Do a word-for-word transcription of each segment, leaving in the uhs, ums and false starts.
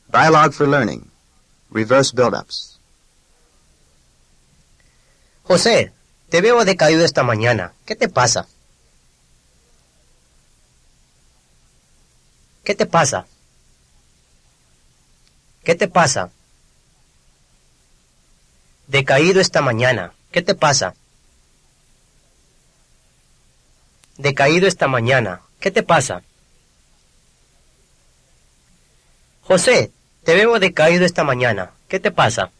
Dialogue for Learning. Reverse build-ups. José, te veo decaído esta mañana. ¿Qué te pasa? ¿Qué te pasa? ¿Qué te pasa? Decaído esta mañana. ¿Qué te pasa? Decaído esta mañana. ¿Qué te pasa? José, te veo decaído esta mañana. ¿Qué te pasa?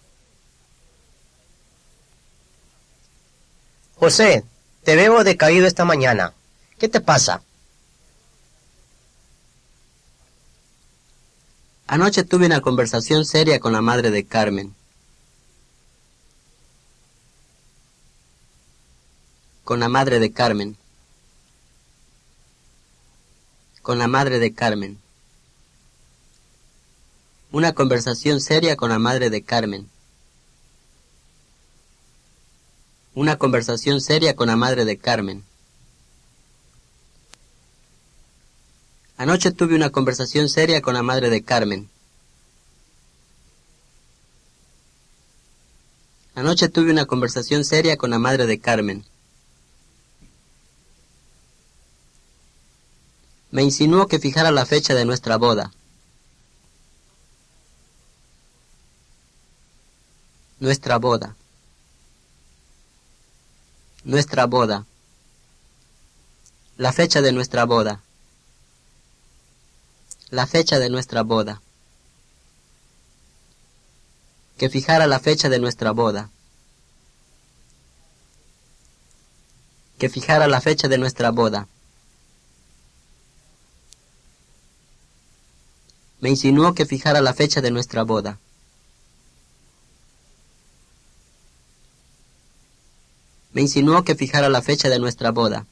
José, te veo decaído esta mañana. ¿Qué te pasa? Anoche tuve una conversación seria con la madre de Carmen. Con la madre de Carmen. Con la madre de Carmen. Una conversación seria con la madre de Carmen. Una conversación seria con la madre de Carmen. Anoche tuve una conversación seria con la madre de Carmen. Anoche tuve una conversación seria con la madre de Carmen. Me insinuó que fijara la fecha de nuestra boda. Nuestra boda. Nuestra boda. La fecha de nuestra boda. La fecha de nuestra boda. Que fijara la fecha de nuestra boda. Que fijara la fecha de nuestra boda. Me insinuó que fijara la fecha de nuestra boda. Me insinuó que fijara la fecha de nuestra boda.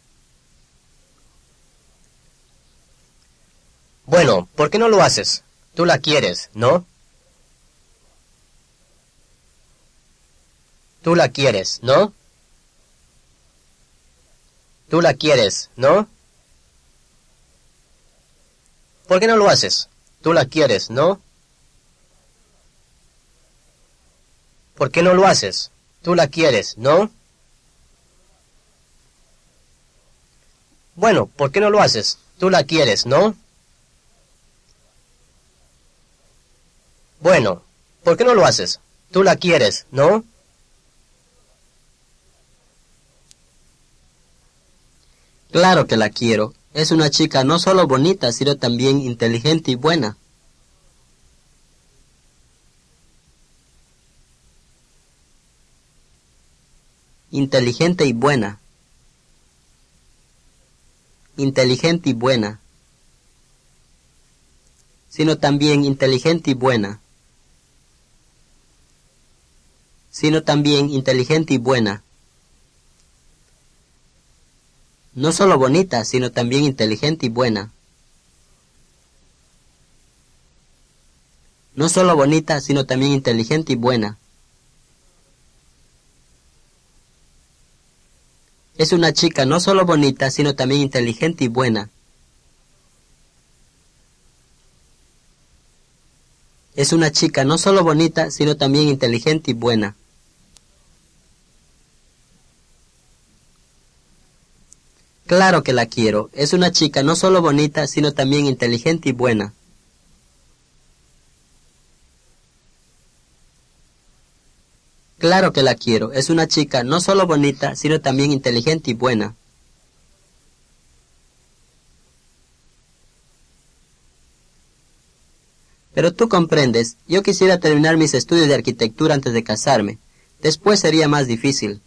Bueno, ¿por qué no lo haces? Tú la quieres, ¿no? Tú la quieres, ¿no? Tú la quieres, ¿no? ¿Por qué no lo haces? Tú la quieres, ¿no? ¿Por qué no lo haces? Tú la quieres, ¿no? Bueno, ¿por qué no lo haces? Tú la quieres, ¿no? Bueno, ¿por qué no lo haces? Tú la quieres, ¿no? Claro que la quiero. Es una chica no solo bonita, sino también inteligente y buena. Inteligente y buena. Inteligente y buena. Sino también inteligente y buena. Sino también inteligente y buena. No solo bonita, sino también inteligente y buena. No solo bonita, sino también inteligente y buena. Es una chica no solo bonita, sino también inteligente y buena. Es una chica no solo bonita, sino también inteligente y buena. Claro que la quiero. Es una chica no solo bonita, sino también inteligente y buena. Claro que la quiero. Es una chica no solo bonita, sino también inteligente y buena. Pero tú comprendes, yo quisiera terminar mis estudios de arquitectura antes de casarme. Después sería más difícil.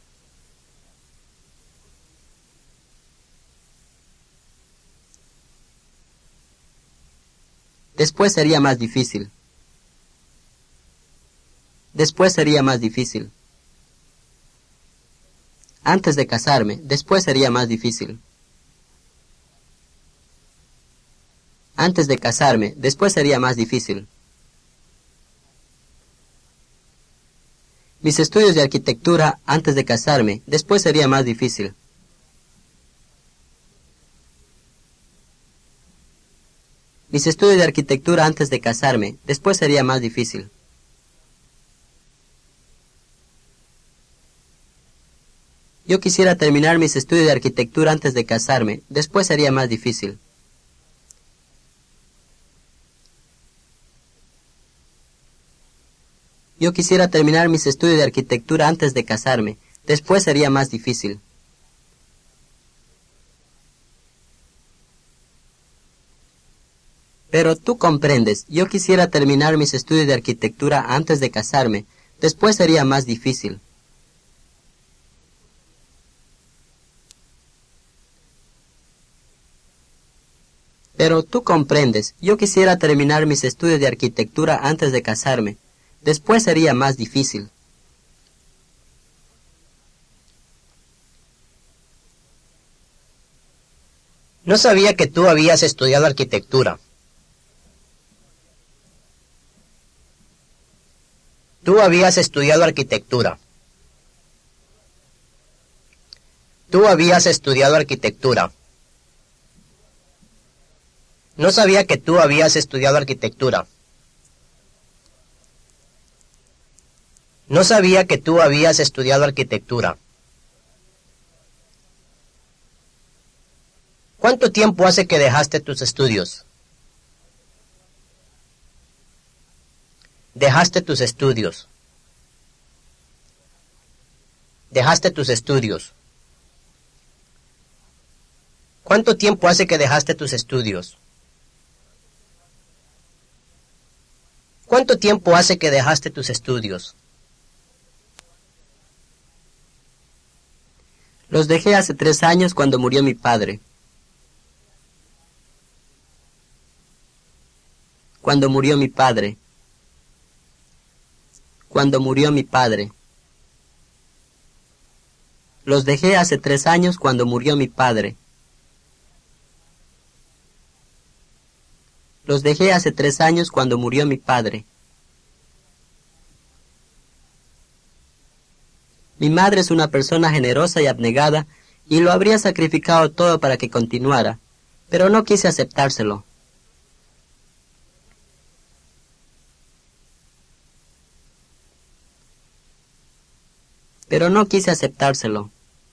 Después sería más difícil. Después sería más difícil. Antes de casarme, después sería más difícil. Antes de casarme, después sería más difícil. Mis estudios de arquitectura antes de casarme, después sería más difícil. mis estudios de arquitectura antes de casarme. Después sería más difícil. Yo quisiera terminar mis estudios de arquitectura antes de casarme. Después sería más difícil. Yo quisiera terminar mis estudios de arquitectura antes de casarme. Después sería más difícil. Pero tú comprendes, yo quisiera terminar mis estudios de arquitectura antes de casarme. Después sería más difícil. Pero tú comprendes, yo quisiera terminar mis estudios de arquitectura antes de casarme. Después sería más difícil. No sabía que tú habías estudiado arquitectura. Tú habías estudiado arquitectura. Tú habías estudiado arquitectura. No sabía que tú habías estudiado arquitectura. No sabía que tú habías estudiado arquitectura. ¿Cuánto tiempo hace que dejaste tus estudios? Dejaste tus estudios. Dejaste tus estudios. ¿Cuánto tiempo hace que dejaste tus estudios? ¿Cuánto tiempo hace que dejaste tus estudios? Los dejé hace tres años cuando murió mi padre. Cuando murió mi padre. Cuando murió mi padre. Los dejé hace tres años cuando murió mi padre. Los dejé hace tres años cuando murió mi padre. Mi madre es una persona generosa y abnegada y lo habría sacrificado todo para que continuara, pero no quise aceptárselo. Pero no quise aceptárselo.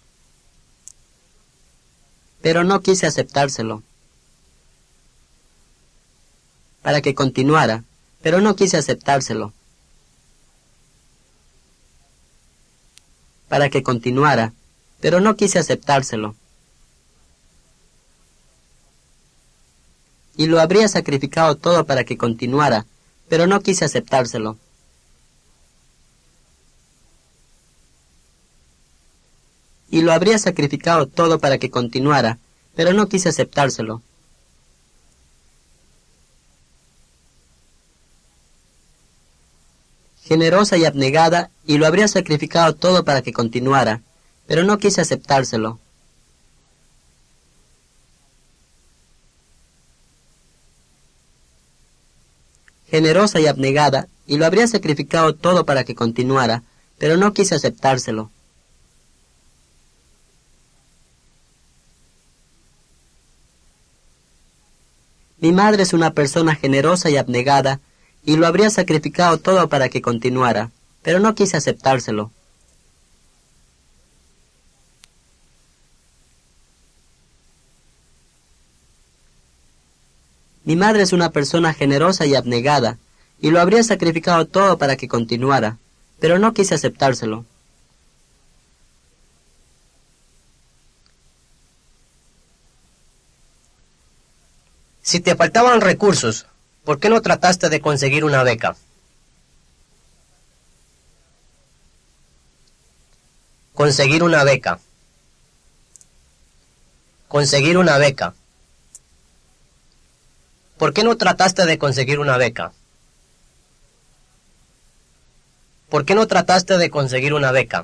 Pero no quise aceptárselo. Para que continuara, pero no quise aceptárselo. Para que continuara, pero no quise aceptárselo. Y lo habría sacrificado todo para que continuara, pero no quise aceptárselo. Y lo habría sacrificado todo para que continuara, pero no quise aceptárselo. Generosa y abnegada, y lo habría sacrificado todo para que continuara, pero no quise aceptárselo. Generosa y abnegada, y lo habría sacrificado todo para que continuara, pero no quise aceptárselo. Mi madre es una persona generosa y abnegada, y lo habría sacrificado todo para que continuara, pero no quise aceptárselo. Mi madre es una persona generosa y abnegada, y lo habría sacrificado todo para que continuara, pero no quise aceptárselo. Si te faltaban recursos, ¿por qué no trataste de conseguir una beca? Conseguir una beca. Conseguir una beca. ¿Por qué no trataste de conseguir una beca? ¿Por qué no trataste de conseguir una beca?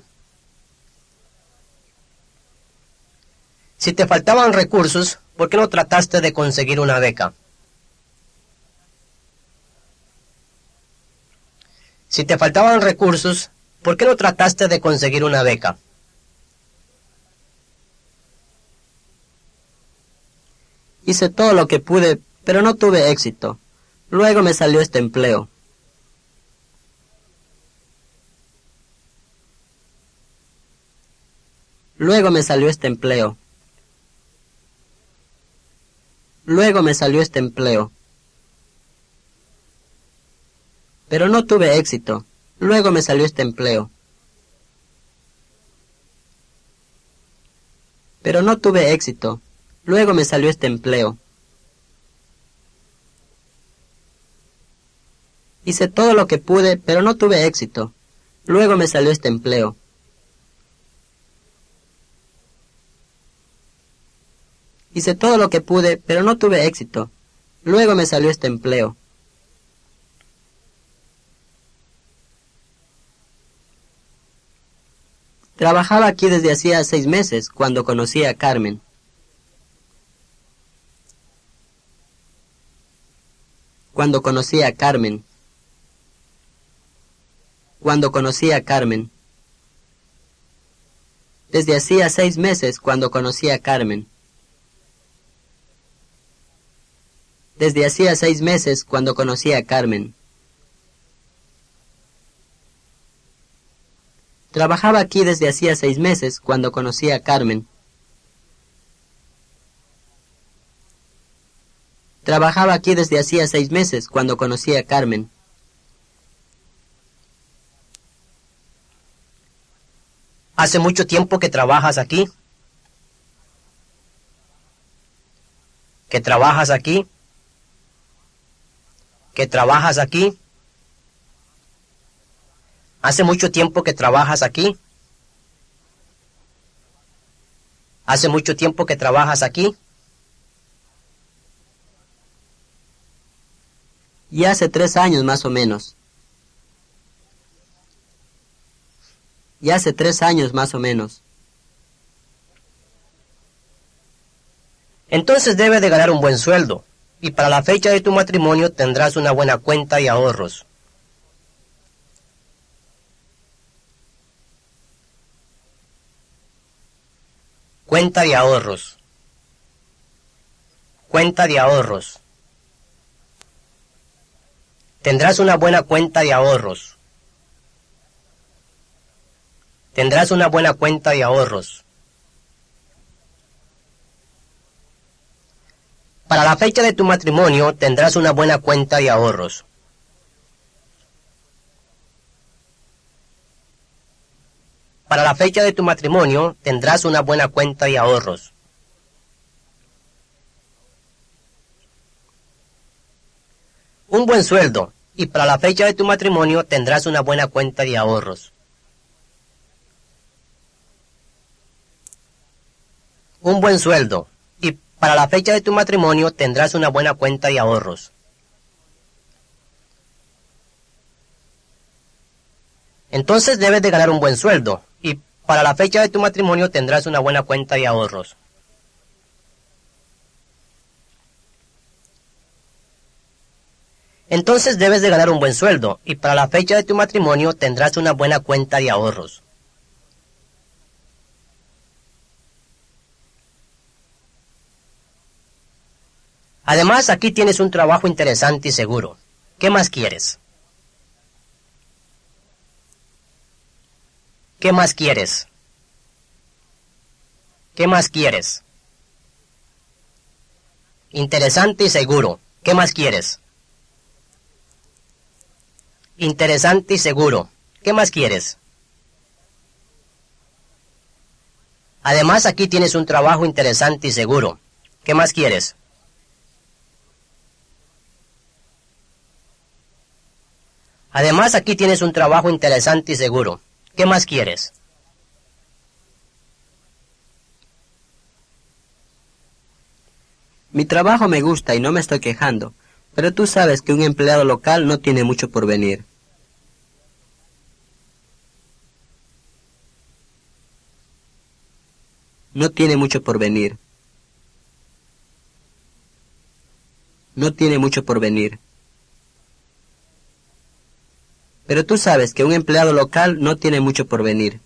Si te faltaban recursos, ¿por qué no trataste de conseguir una beca? Si te faltaban recursos, ¿por qué no trataste de conseguir una beca? Hice todo lo que pude pero no tuve éxito. Luego me salió este empleo. Luego me salió este empleo. Luego me salió este empleo. Pero no tuve éxito. Luego me salió este empleo. Pero no tuve éxito. Luego me salió este empleo. Hice todo lo que pude, pero no tuve éxito. Luego me salió este empleo. Hice todo lo que pude, pero no tuve éxito. Luego me salió este empleo. Trabajaba aquí desde hacía seis meses, cuando conocí a Carmen. Cuando conocí a Carmen. Cuando conocí a Carmen. Desde hacía seis meses, cuando conocí a Carmen. Desde hacía seis meses, cuando conocí a Carmen. Trabajaba aquí desde hacía seis meses, cuando conocí a Carmen. Trabajaba aquí desde hacía seis meses, cuando conocí a Carmen. ¿Hace mucho tiempo que trabajas aquí? ¿Que trabajas aquí? ¿Que trabajas aquí? ¿Hace mucho tiempo que trabajas aquí? ¿Hace mucho tiempo que trabajas aquí? Y hace tres años más o menos. Y hace tres años más o menos. Entonces debes de ganar un buen sueldo, y para la fecha de tu matrimonio tendrás una buena cuenta y ahorros. Cuenta de ahorros. Cuenta de ahorros. Tendrás una buena cuenta de ahorros. Tendrás una buena cuenta de ahorros. Para la fecha de tu matrimonio tendrás una buena cuenta de ahorros. Para la fecha de tu matrimonio tendrás una buena cuenta de ahorros. Un buen sueldo, y para la fecha de tu matrimonio tendrás una buena cuenta de ahorros. Un buen sueldo, y para la fecha de tu matrimonio tendrás una buena cuenta de ahorros. Entonces debes de ganar un buen sueldo, y para la fecha de tu matrimonio tendrás una buena cuenta de ahorros. Entonces debes de ganar un buen sueldo, y para la fecha de tu matrimonio tendrás una buena cuenta de ahorros. Además, aquí tienes un trabajo interesante y seguro. ¿Qué más quieres? ¿Qué más quieres? ¿Qué más quieres? Interesante y seguro. ¿Qué más quieres? Interesante y seguro. ¿Qué más quieres? Además, aquí tienes un trabajo interesante y seguro. ¿Qué más quieres? Además, aquí tienes un trabajo interesante y seguro. ¿Qué más quieres? Mi trabajo me gusta y no me estoy quejando, pero tú sabes que un empleado local no tiene mucho por venir. No tiene mucho por venir. No tiene mucho por venir. Pero tú sabes que un empleado local no tiene mucho por venir.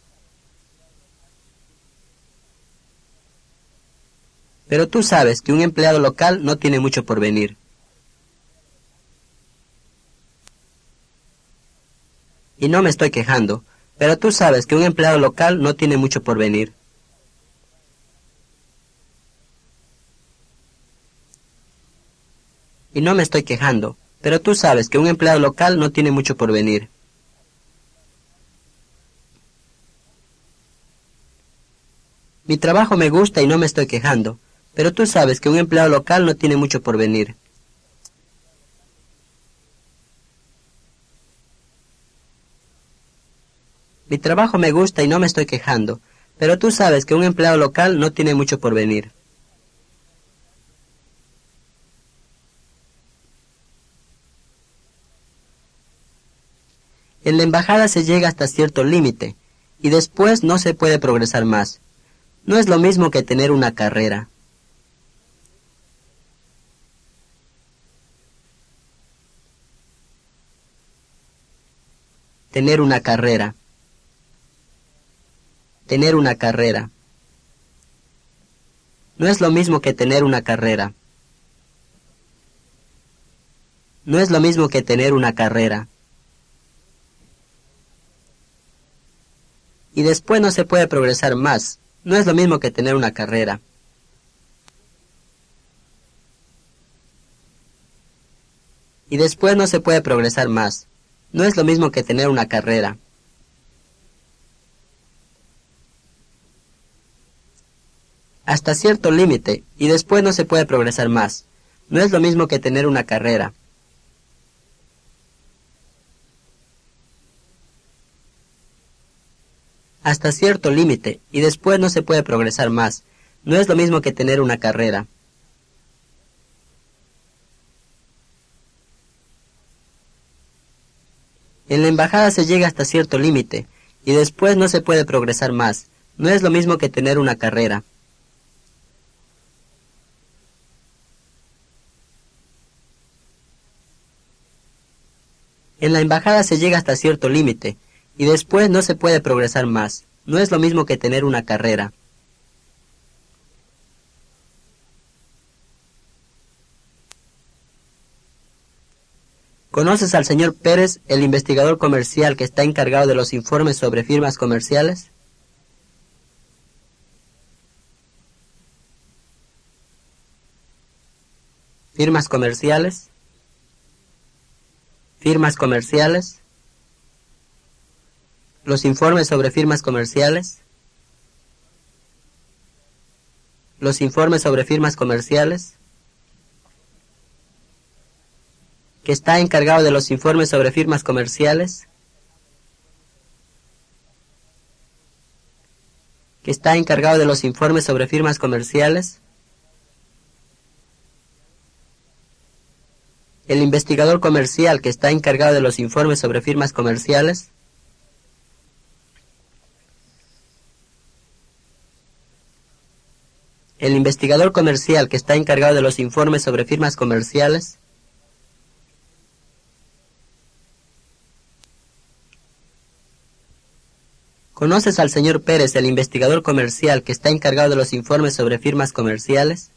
Pero tú sabes que un empleado local no tiene mucho por venir. y no me estoy quejando, pero tú sabes que un empleado local no tiene mucho por venir. Y no me estoy quejando, pero tú sabes que un empleado local no tiene mucho por venir. Mi trabajo me gusta y no me estoy quejando, pero tú sabes que un empleado local no tiene mucho por venir. Mi trabajo me gusta y no me estoy quejando, pero tú sabes que un empleado local no tiene mucho por venir. En la embajada se llega hasta cierto límite, y después no se puede progresar más. No es lo mismo que tener una carrera. Tener una carrera. Tener una carrera. No es lo mismo que tener una carrera. No es lo mismo que tener una carrera. Y después no se puede progresar más. No es lo mismo que tener una carrera. Y después no se puede progresar más. No es lo mismo que tener una carrera. Hasta cierto límite, y después no se puede progresar más. No es lo mismo que tener una carrera. Hasta cierto límite, y después no se puede progresar más. No es lo mismo que tener una carrera. En la embajada se llega hasta cierto límite, y después no se puede progresar más. No es lo mismo que tener una carrera. En la embajada se llega hasta cierto límite, y después no se puede progresar más. No es lo mismo que tener una carrera. ¿Conoces al señor Pérez, el investigador comercial que está encargado de los informes sobre firmas comerciales? ¿Firmas comerciales? ¿Firmas comerciales? ¿Los informes sobre firmas comerciales? ¿Los informes sobre firmas comerciales? ¿Que está encargado de los informes sobre firmas comerciales? ¿Que está encargado de los informes sobre firmas comerciales? ¿El investigador comercial que está encargado de los informes sobre firmas comerciales? ¿El investigador comercial que está encargado de los informes sobre firmas comerciales? ¿Conoces al señor Pérez, el investigador comercial que está encargado de los informes sobre firmas comerciales?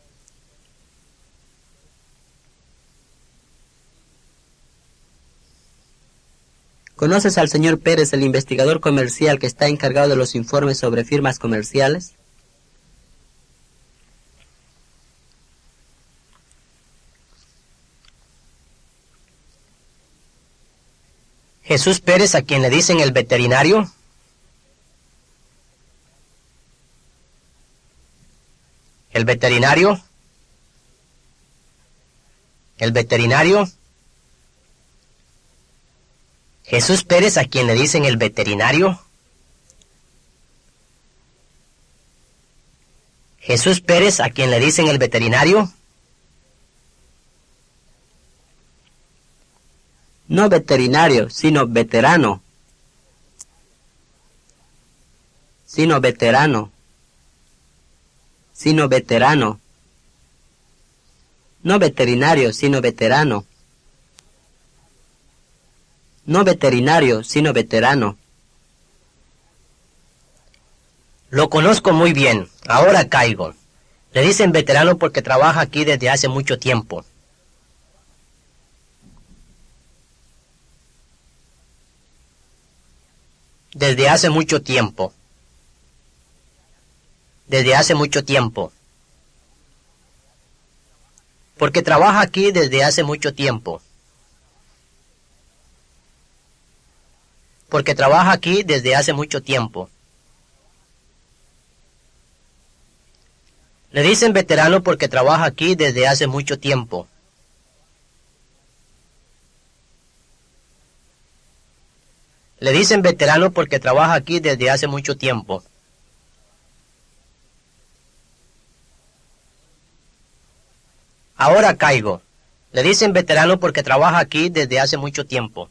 ¿Conoces al señor Pérez, el investigador comercial que está encargado de los informes sobre firmas comerciales? Jesús Pérez, a quien le dicen el veterinario. El veterinario. El veterinario. Jesús Pérez, a quien le dicen el veterinario. Jesús Pérez, a quien le dicen el veterinario. No veterinario, sino veterano. Sino veterano. Sino veterano. No veterinario, sino veterano. No veterinario, sino veterano. Lo conozco muy bien, ahora caigo. Le dicen veterano porque trabaja aquí desde hace mucho tiempo. Desde hace mucho tiempo. Desde hace mucho tiempo. Porque trabaja aquí desde hace mucho tiempo. Porque trabaja aquí desde hace mucho tiempo. Le dicen veterano porque trabaja aquí desde hace mucho tiempo. Le dicen veterano porque trabaja aquí desde hace mucho tiempo. Ahora caigo. Le dicen veterano porque trabaja aquí desde hace mucho tiempo.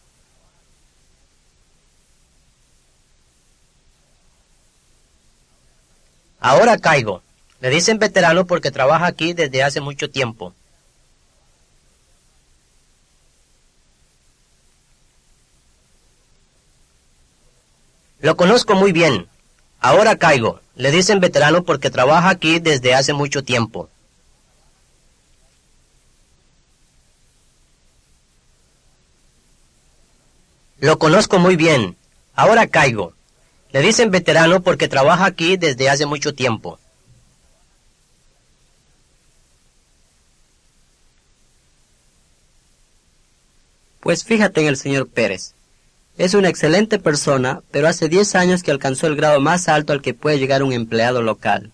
Ahora caigo. Le dicen veterano porque trabaja aquí desde hace mucho tiempo. Lo conozco muy bien. Ahora caigo. Le dicen veterano porque trabaja aquí desde hace mucho tiempo. Lo conozco muy bien. Ahora caigo. Le dicen veterano porque trabaja aquí desde hace mucho tiempo. Pues fíjate en el señor Pérez. Es una excelente persona, pero hace diez años que alcanzó el grado más alto al que puede llegar un empleado local.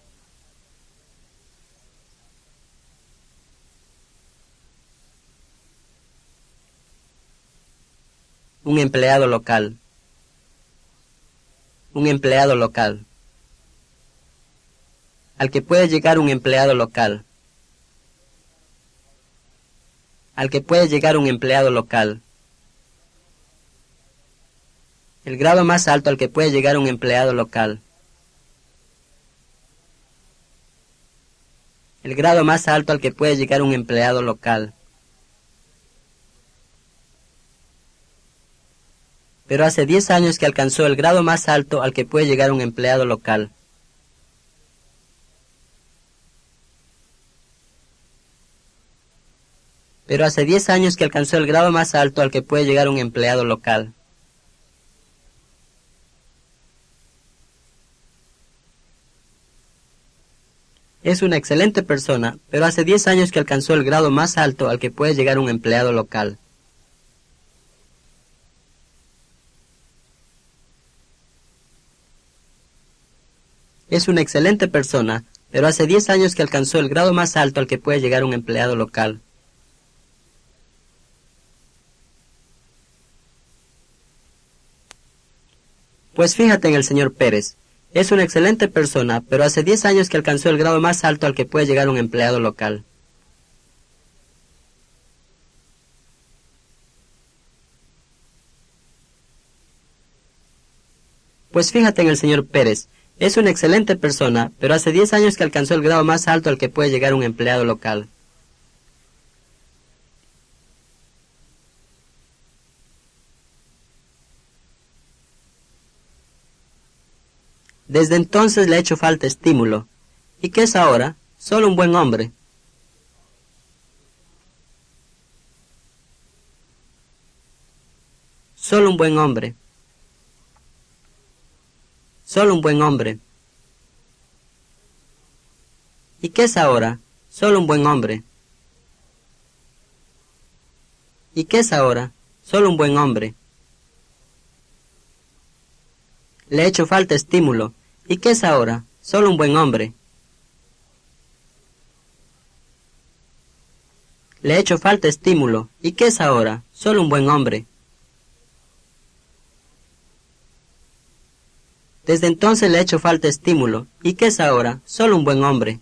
Un empleado local. Un empleado local. Al que puede llegar un empleado local. Al que puede llegar un empleado local. El grado más alto al que puede llegar un empleado local. El grado más alto al que puede llegar un empleado local. Pero hace diez años que alcanzó el grado más alto al que puede llegar un empleado local. Pero hace diez años que alcanzó el grado más alto al que puede llegar un empleado local. Es una excelente persona, pero hace diez años que alcanzó el grado más alto al que puede llegar un empleado local. Es una excelente persona, pero hace diez años que alcanzó el grado más alto al que puede llegar un empleado local. Pues fíjate en el señor Pérez. Es una excelente persona, pero hace diez años que alcanzó el grado más alto al que puede llegar un empleado local. Pues fíjate en el señor Pérez. Es una excelente persona, pero hace diez años que alcanzó el grado más alto al que puede llegar un empleado local. Desde entonces le ha hecho falta estímulo. ¿Y qué es ahora? Solo un buen hombre. Solo un buen hombre. Solo un buen hombre. ¿Y qué es ahora? Solo un buen hombre. ¿Y qué es ahora? Solo un buen hombre. Le ha hecho falta estímulo. ¿Y qué es ahora? Solo un buen hombre. Le ha hecho falta estímulo. ¿Y qué es ahora? Solo un buen hombre. Desde entonces le ha hecho falta estímulo. ¿Y qué es ahora? Solo un buen hombre.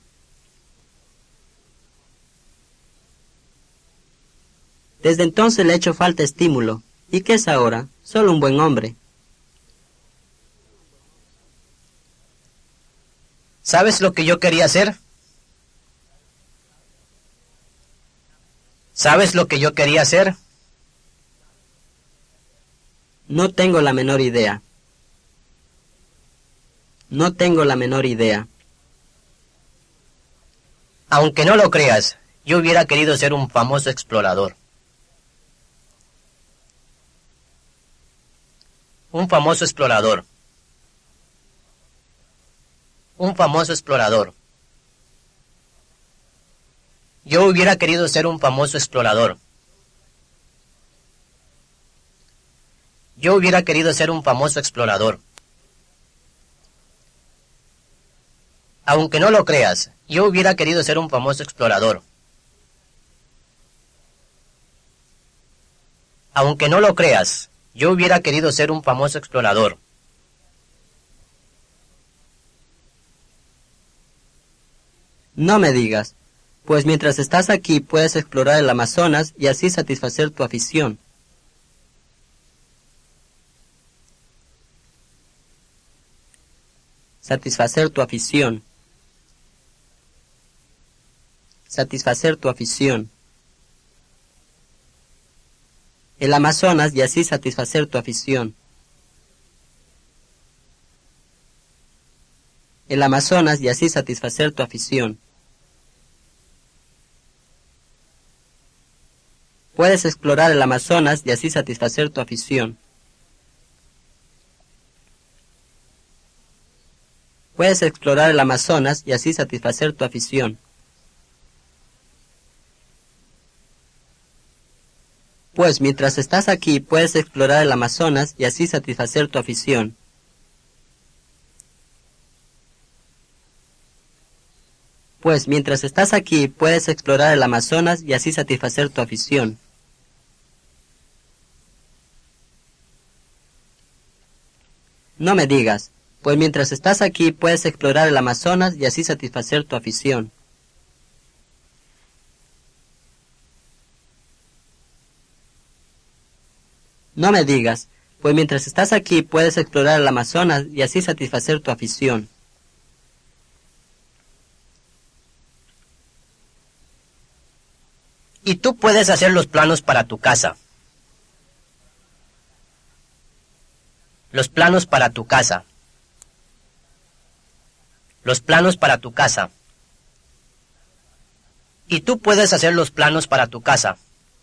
Desde entonces le ha hecho falta estímulo. ¿Y qué es ahora? Solo un buen hombre. ¿Sabes lo que yo quería hacer? ¿Sabes lo que yo quería hacer? No tengo la menor idea. No tengo la menor idea. Aunque no lo creas, yo hubiera querido ser un famoso explorador. Un famoso explorador. Un famoso explorador. Yo hubiera querido ser un famoso explorador. Yo hubiera querido ser un famoso explorador. Aunque no lo creas, yo hubiera querido ser un famoso explorador. Aunque no lo creas, yo hubiera querido ser un famoso explorador. No me digas, pues mientras estás aquí puedes explorar el Amazonas y así satisfacer tu afición. Satisfacer tu afición. Satisfacer tu afición. El Amazonas y así satisfacer tu afición. El Amazonas y así satisfacer tu afición. Puedes explorar el Amazonas y así satisfacer tu afición. Puedes explorar el Amazonas y así satisfacer tu afición. Pues mientras estás aquí puedes explorar el Amazonas y así satisfacer tu afición. Pues mientras estás aquí puedes explorar el Amazonas y así satisfacer tu afición. No me digas, pues mientras estás aquí puedes explorar el Amazonas y así satisfacer tu afición. No me digas, pues mientras estás aquí puedes explorar el Amazonas y así satisfacer tu afición. Y tú puedes hacer los planos para tu casa. Los planos para tu casa. Los planos para tu casa. Y tú puedes hacer los planos para tu casa.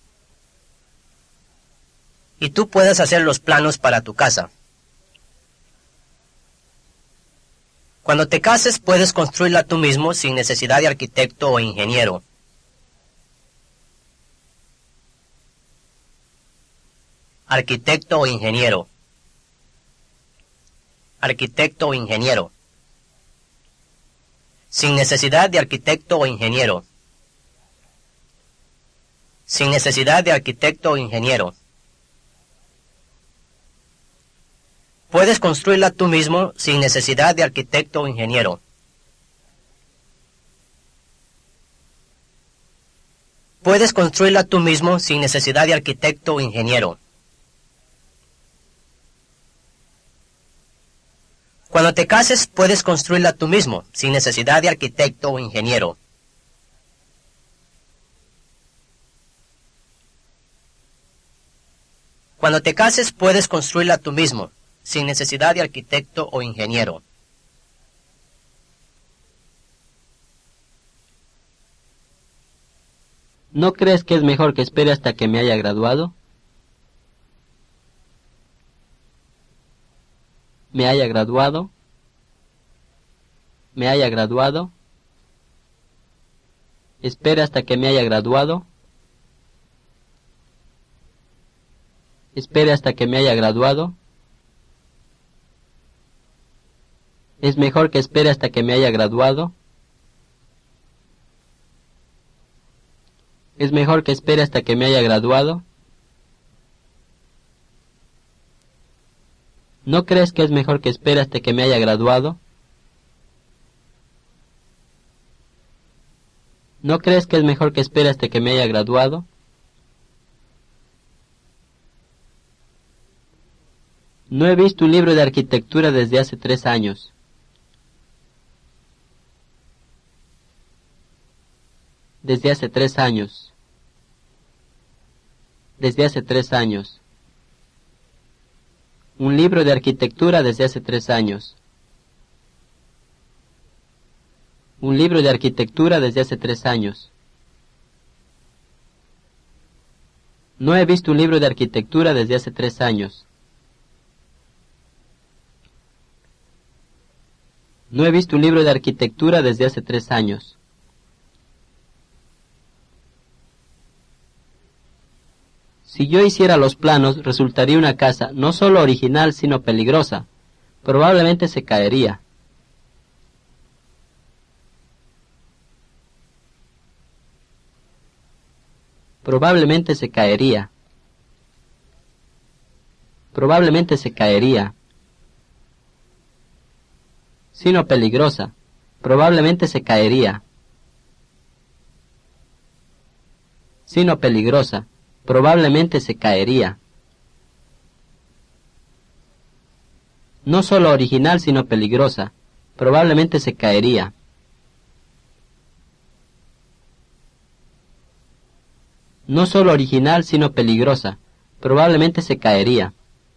Y tú puedes hacer los planos para tu casa. Cuando te cases puedes construirla tú mismo sin necesidad de arquitecto o ingeniero. Arquitecto o ingeniero. Arquitecto o ingeniero. Sin necesidad de arquitecto o ingeniero. Sin necesidad de arquitecto o ingeniero. Puedes construirla tú mismo sin necesidad de arquitecto o ingeniero. Puedes construirla tú mismo sin necesidad de arquitecto o ingeniero. Cuando te cases, puedes construirla tú mismo, sin necesidad de arquitecto o ingeniero. Cuando te cases, puedes construirla tú mismo, sin necesidad de arquitecto o ingeniero. ¿No crees que es mejor que espere hasta que me haya graduado? Me haya graduado. Me haya graduado. Espere hasta que me haya graduado. Espere hasta que me haya graduado. Es mejor que espere hasta que me haya graduado. Es mejor que espere hasta que me haya graduado. ¿No crees que es mejor que espere hasta que me haya graduado? ¿No crees que es mejor que espere hasta que me haya graduado? No he visto un libro de arquitectura desde hace tres años. Desde hace tres años. Desde hace tres años. Un libro de arquitectura desde hace tres años. Un libro de arquitectura desde hace tres años. No he visto un libro de arquitectura desde hace tres años. No he visto un libro de arquitectura desde hace tres años. Si yo hiciera los planos, resultaría una casa no solo original, sino peligrosa. Probablemente se caería. Probablemente se caería. Probablemente se caería. Sino peligrosa. Probablemente se caería. Sino peligrosa. Probablemente se caería. No solo original, sino peligrosa. Probablemente se caería. No solo original, sino peligrosa. Probablemente se caería.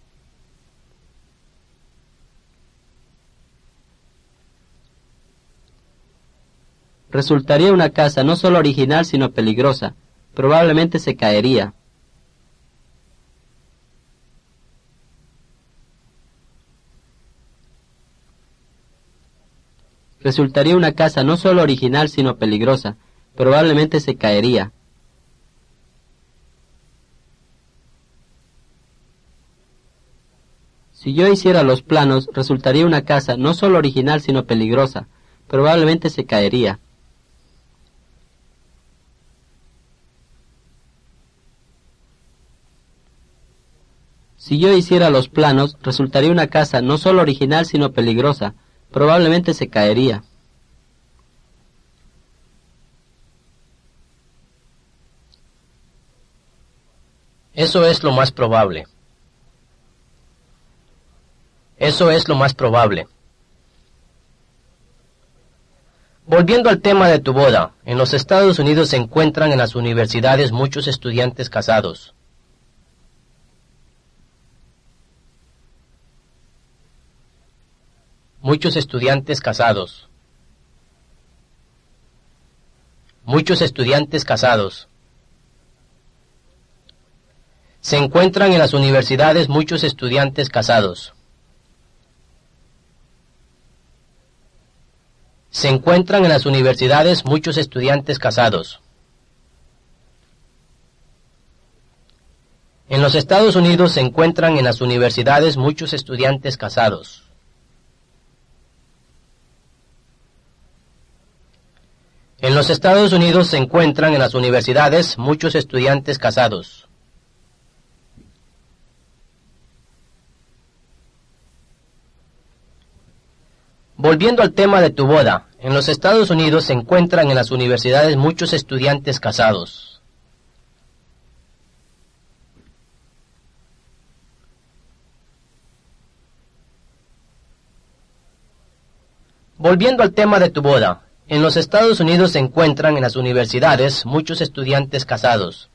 Resultaría una casa no solo original, sino peligrosa. Probablemente se caería. Resultaría una casa no solo original, sino peligrosa. Probablemente se caería. Si yo hiciera los planos, resultaría una casa no solo original, sino peligrosa. Probablemente se caería. Si yo hiciera los planos, resultaría una casa no solo original, sino peligrosa. Probablemente se caería. Eso es lo más probable. Eso es lo más probable. Volviendo al tema de tu boda, en los Estados Unidos se encuentran en las universidades muchos estudiantes casados. Muchos estudiantes casados. Muchos estudiantes casados. Se encuentran en las universidades muchos estudiantes casados. Se encuentran en las universidades muchos estudiantes casados. En los Estados Unidos se encuentran en las universidades muchos estudiantes casados. En los Estados Unidos se encuentran en las universidades muchos estudiantes casados. Volviendo al tema de tu boda, en los Estados Unidos se encuentran en las universidades muchos estudiantes casados. Volviendo al tema de tu boda, en los Estados Unidos se encuentran en las universidades muchos estudiantes casados.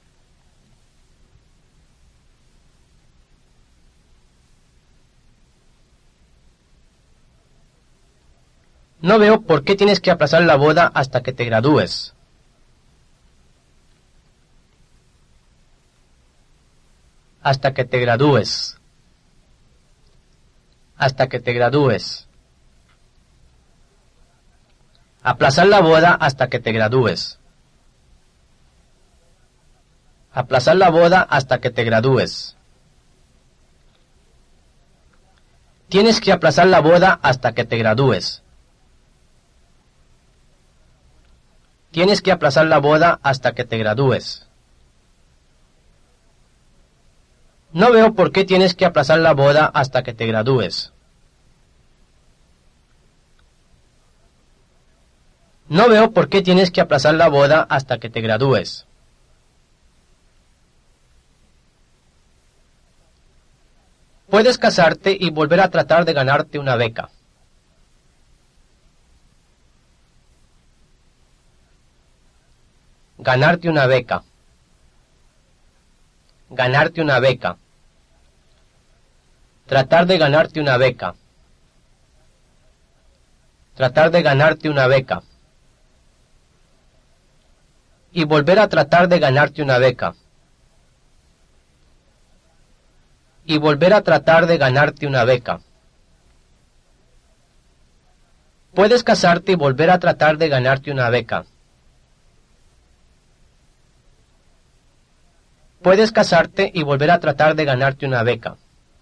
No veo por qué tienes que aplazar la boda hasta que te gradúes. Hasta que te gradúes. Hasta que te gradúes. Aplazar la boda hasta que te gradúes. Aplazar la boda hasta que te gradúes. Tienes que aplazar la boda hasta que te gradúes. Tienes que aplazar la boda hasta que te gradúes. No veo por qué tienes que aplazar la boda hasta que te gradúes. No veo por qué tienes que aplazar la boda hasta que te gradúes. Puedes casarte y volver a tratar de ganarte una beca. Ganarte una beca. Ganarte una beca. Tratar de ganarte una beca. Tratar de ganarte una beca. Y volver a tratar de ganarte una beca. Y volver a tratar de ganarte una beca. Puedes casarte y volver a tratar de ganarte una beca. Puedes casarte y volver a tratar de ganarte una beca.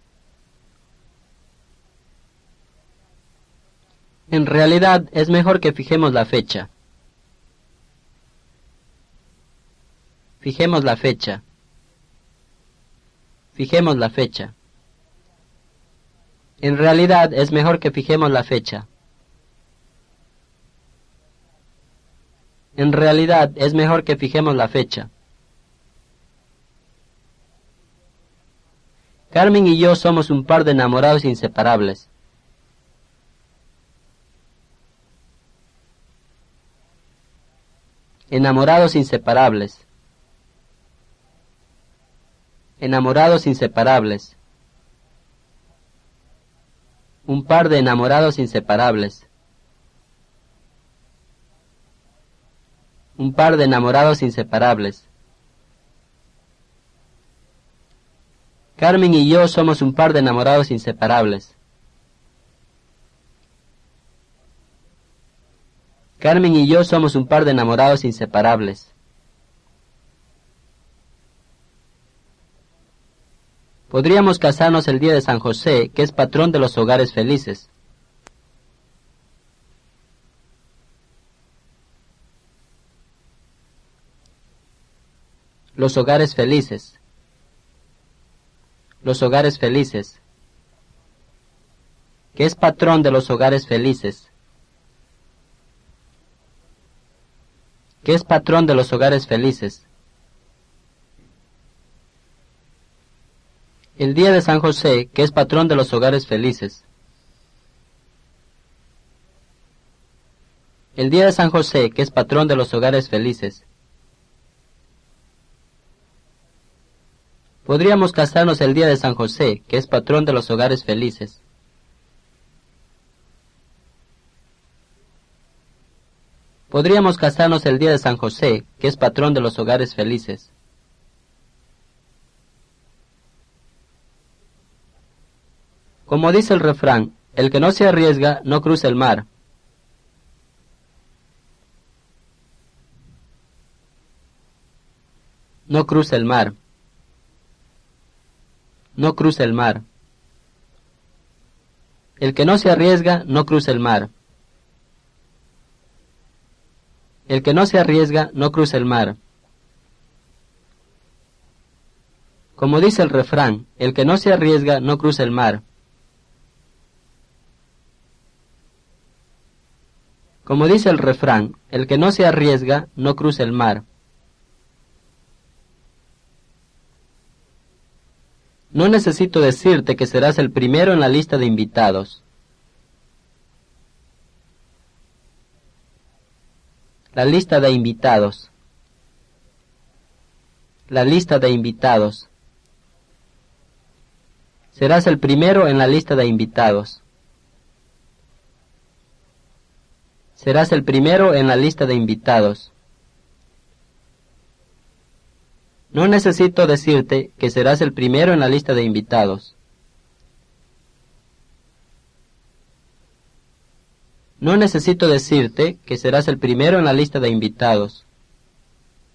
En realidad, es mejor que fijemos la fecha. Fijemos la fecha. Fijemos la fecha. En realidad, es mejor que fijemos la fecha. En realidad, es mejor que fijemos la fecha. Carmen y yo somos un par de enamorados inseparables. Enamorados inseparables. Enamorados inseparables. Un par de enamorados inseparables. Un par de enamorados inseparables. Carmen y yo somos un par de enamorados inseparables. Carmen y yo somos un par de enamorados inseparables. Podríamos casarnos el día de San José, que es patrón de los hogares felices. Los hogares felices. Los hogares felices. Que es patrón de los hogares felices. Que es patrón de los hogares felices. El día de San José, que es patrón de los hogares felices. El día de San José, que es patrón de los hogares felices. Podríamos casarnos el día de San José, que es patrón de los hogares felices. Podríamos casarnos el día de San José, que es patrón de los hogares felices. Como dice el refrán, el que no se arriesga no cruza el mar. No cruza el mar. No cruza el mar. El que no se arriesga no cruza el mar. El que no se arriesga no cruza el mar. Como dice el refrán, el que no se arriesga no cruza el mar. Como dice el refrán, el que no se arriesga no cruza el mar. No necesito decirte que serás el primero en la lista de invitados. La lista de invitados. La lista de invitados. Serás el primero en la lista de invitados. Serás el primero en la lista de invitados. No necesito decirte que serás el primero en la lista de invitados. No necesito decirte que serás el primero en la lista de invitados.